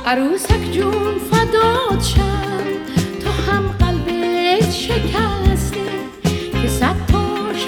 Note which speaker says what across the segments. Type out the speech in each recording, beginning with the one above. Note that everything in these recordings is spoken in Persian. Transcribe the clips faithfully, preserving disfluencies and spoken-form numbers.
Speaker 1: عروسک جون فدات شم، تو هم قلبت شکسته که صد تا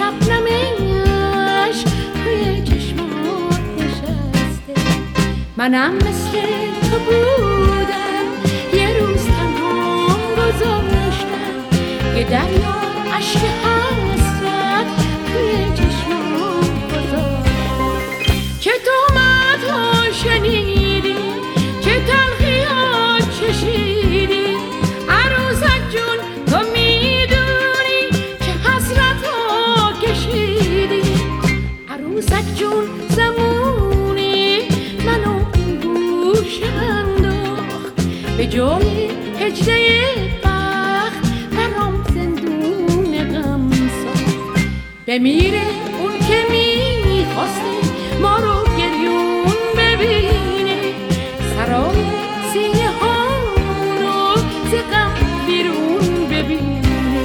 Speaker 1: شبنمش توی چشمات نشسته. منم مثل تو بودم، یه روز تنها گذاشتم، یه دریا عشق حسرت توی چشمات گذاشتم. چه تهمت‌ها شنیدی، چه تلخی‌ها چشیدی، عروسک جون تو میدونی چه حسرت‌ها کشیدی. عروسک جون زمونی منو این گوشه انداخت، به جای هجله بخت برام زندون غم ساخت. بمیره اون که میخواسته ما رو گریون ببینه، سرای سینه هامونو ز غم بیرون ببینه.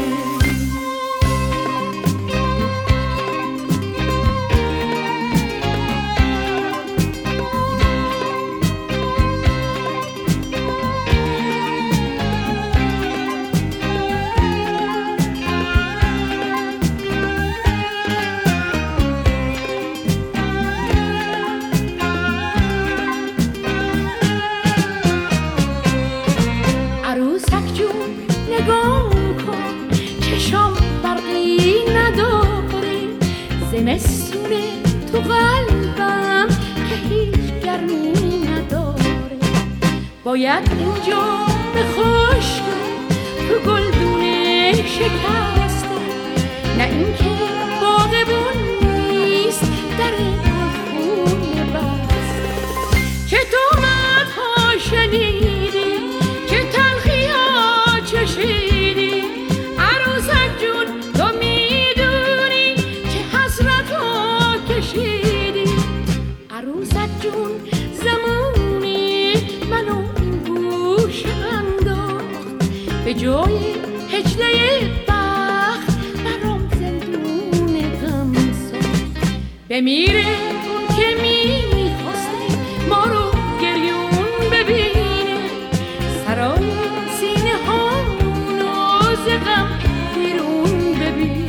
Speaker 1: عروسک جون نگاه کن، چشام برقی نداره، زمستونه تو قلبم که هیچ گرمی نداره. باید اینجا به خشکی تو گلدونه شکسته، نه اینکه باغبون نیست در خونه بسته. چه تهمت‌ها شنیدی، چه تلخی‌ها چشیدی، عروسک جون تو میدونی چه حسرت‌ها کشیدی. عروسک جون زمونی منو این گوشه انداخت، به جای هجله بخت برام زندون غم ساخت. بمیره اون که میخواسته ما رو گریون ببینه، سرای سینه هامونو ز غم بیرون ببینه.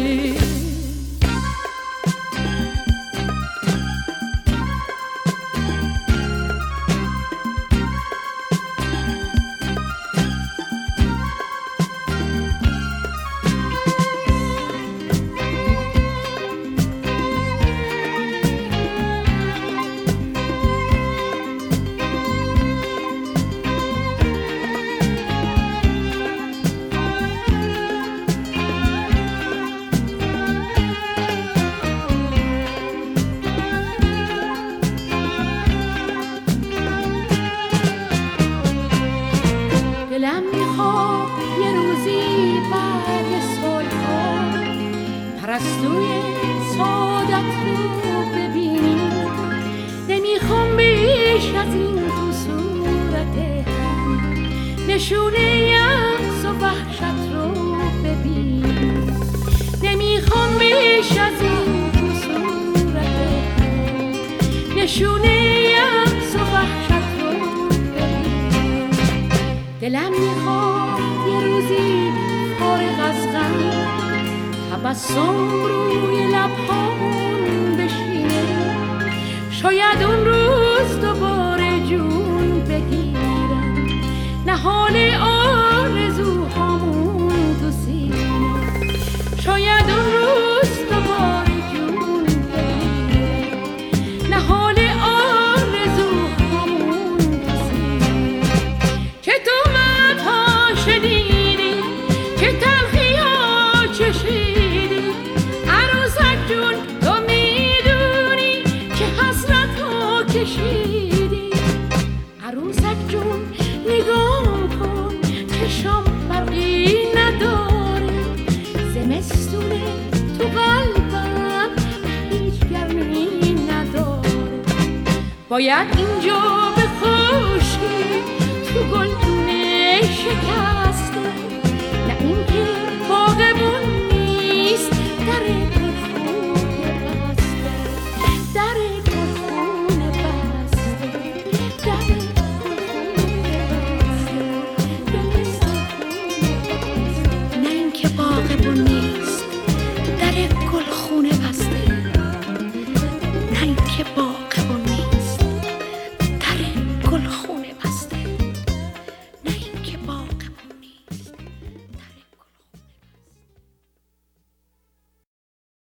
Speaker 1: دلم میخواد یه روزی بعد سالها پرستوی سعادت رو ببینی. نمیخوام بیش از این تو صورت هم نشونه یأس و وحشت رو ببینی. نمیخوام بیش از این تو صورت هم نشونه یأس و وحشت رو ببینی. دلم میخواد یه روزی فارغ از غم تبسم روی لبهامون بشینه، شاید اون روز دوباره جون بگیرم نهال آرزوهامون تو سینه. شاید اون روز دوباره جون بگیرم نهال آرزوهامون تو سینه. چه تهمت‌ها شنیدی، چه تلخی‌ها چشیدی، عروسک جون تو میدونی چه حسرت‌ها کشیدی. عروسک جون نگاه کن، چشام برقی نداره، زمستونه تو قلبم هیچ گرمی نداره. باید اینجا به خشکی تو گلدونه شکر